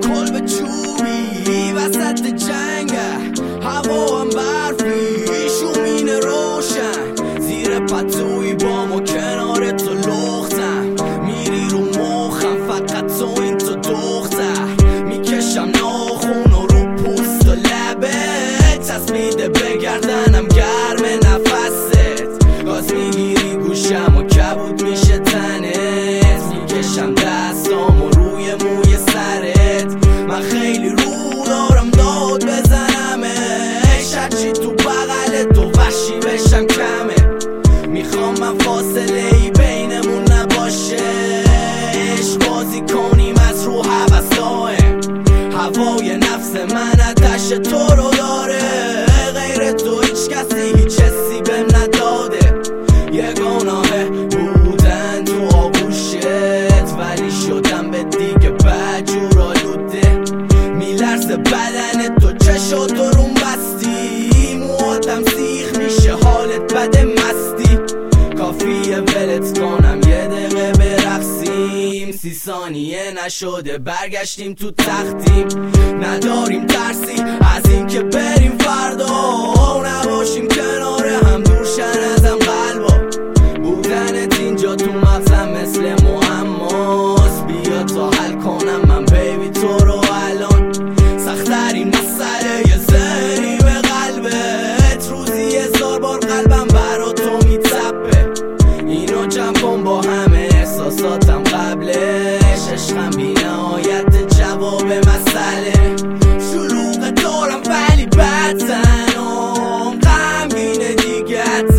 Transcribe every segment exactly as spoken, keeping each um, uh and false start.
کلب چوبی وسط جنگه، هوا هم برفی شومین روشن، زیر پتوی با ما کنار تو لختم، میری رو مخم فقط تو این تو دختر، میکشم ناخون و رو پوست و لبت، چسبیده بگردنم گرم نفست، گاز میگیری گوشم و کبود میشه تنت، میکشم دستام و روی موی سرت، من خیلی رو دارم داد بزنمش، هرچی تو بغل تو وحشی بشم کمه، میخوام من فاصله ای بینمون نباشه، عشق بازی کنیم از رو هوسایم، هوای نفس من آتش تو رو داره، غیر تو هیچ کسی هیچ حسی بهم نداده، یه گناه بودن تو آغوشت، ولی شدم به دیگه بدجور آلوده، میلرزه بدن تو چشاتو روم بستی، موهاتم سیخ میشه حالت بده مستی، کافیه ولت کنم یه دقیقه برقصیم، سی ثانیه نشده برگشتیم تو تختیم، نداریم ترسی از این که بریم فردا، نباشیم کنار هم دورشن ازم قلبا، بودنت اینجا تو مغزم مثل معماست، بیا تا حل کنم من بیبی تو رو الان، سخت‌ترین مسئله یه زهری به قلبت، روزی هزار بار قلبم برا تو میتپه، اینو جمع کن با همه احساساتم قبلش، عشقم بی نهایت جواب مسئله، شلوغ دارم ولی بد زنم، غمگینه دیگه حتی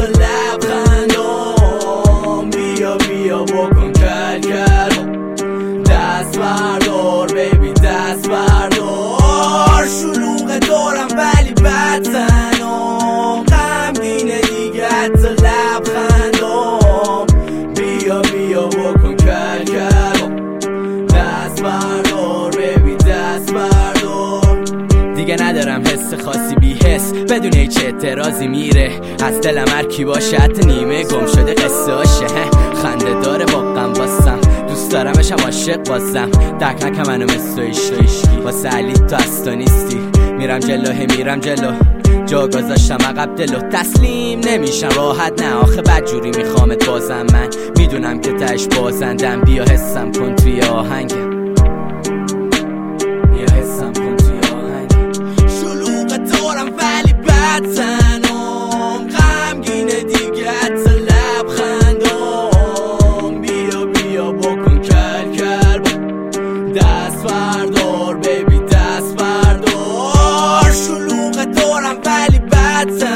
لبخندم، بیا بیا بکن کل کل، دست بردار بیبی دست بردار، شلوغ دارم ولی بد زنم، غمگینه دیگه حتی لبخندم، بیا بیا بکن کل کل، دست بردار بیبی دست بردار، دیگه ندارم حس خاصی بی حس، بدون هیچ اعتراضی میره از دلم، هر کی باشه حتی نیمه گم شده قصه هاشه، خنده داره واقعا واسم، دوست دارمشم عاشق بازم، درک نکن منو مثل عشقی، واسه علی تو هستا نیستی، میرم جلو هی میرم جلو، جا گذاشتم عقب دلو، تسلیم نمیشم راحت نه آخه بدجوری میخوامت بازم، من میدونم که تش بازندم، بیا حسم کن توی آهنگم، بیا حسم کن توی آهنگم، شلوغ دارم ولی بد زنم، غمگینه دیگه حتی لبخندم، بیا بیا بکن کل کل، دست بردار بیبی دست بردار، شلوغ دارم ولی بد زنم.